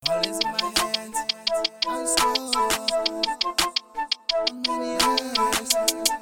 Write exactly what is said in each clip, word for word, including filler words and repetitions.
All is in my hands. I score. How many years?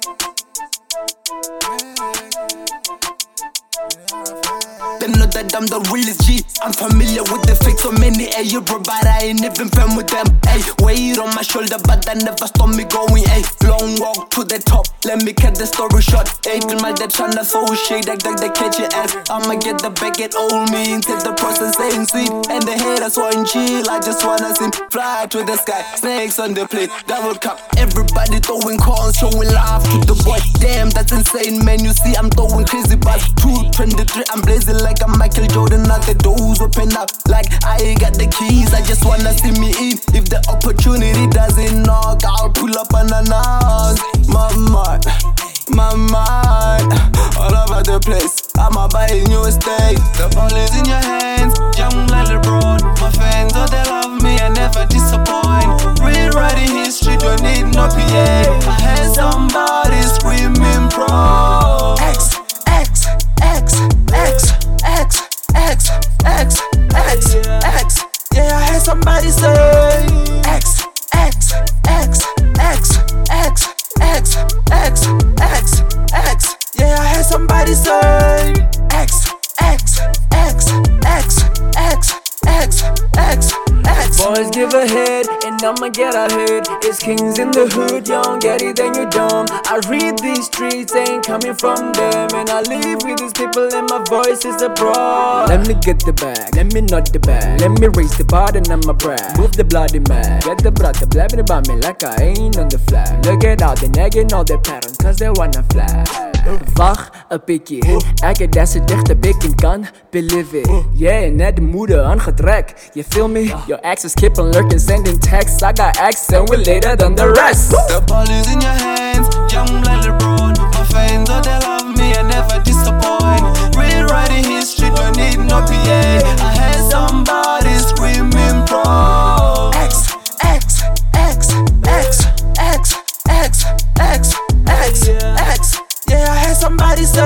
They know that I'm the realest G. I'm familiar with the fake, so many a year, bro, but I ain't even fan with them. Ayy, weight on my shoulder, but that never stop me going. Ayy, long walk to the top, let me cut the story short. Ayy, till my dad tryna throw shade, like that they catch your ass. I'ma get the back at old me, take the process ain't sweet. And the haters want chill, I just wanna see fly to the sky. Snakes on the plate, double cup. Everybody throwing calls, showing love to the boy. Damn, that's insane, man. You see, I'm throwing crazy bars. two twenty-three, I'm blazing like I'm Michael Jordan. Now the doors open up like I ain't got the keys. I just wanna see me in. If the opportunity doesn't knock, I'll pull up unannounced. My mind, my mind, all over the place. I'ma buy a new estate. The ball is in your hands, young like LeBron. My fans, oh, they love me, I never disappoint. Rewriting history, don't need no P A. I had somebody screaming pro. X, X, X, X, X, X, X, X, X. Yeah, I had somebody say X, X, X, X, X, X, X, X, X. Yeah, I had somebody say X, X, X, X, X, X, X, X. Boys give a head, and I'ma get a head. It's kings in the hood, you don't get it, then you dumb. I read these streets, ain't coming from them. And I live with these people, and my voice is abroad. Let me get the bag, let me nut the bag. Let me raise the bar, and I'ma brag. Move the bloody man, get the brother blabbing about me like I ain't on the flag. Look at all the nagging, all the patterns, cause they wanna fly. Wacht een pikkie, ek het deze dichte bik en kan believe it. Yeah, net de moeder aangetrek, you feel me? Your exes keep on lurking, sending texts. I got X and we're later than the rest. The ball is in your hands, young like LeBron. My fans, oh, they love me, I never disappoint. Rewriting history, don't need no P A. I had somebody screaming pro. X, X, X, X, X, X, X, X, X. Yeah, I had somebody say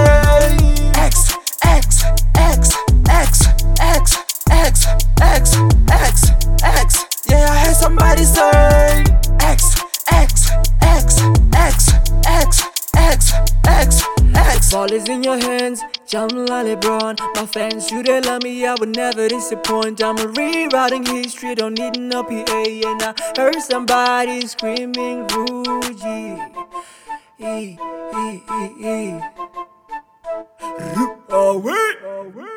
X, X, X, X, X, X, X, X, X. Yeah, I had somebody say X, X, X, X, X, X, X, X. Ball is in your hands, jump like LeBron. My fans, you they love me, I would never disappoint. I'm rewriting history, don't need no P A. And I heard somebody screaming Ruji. E, E, E, E. Oh wait, oh wait.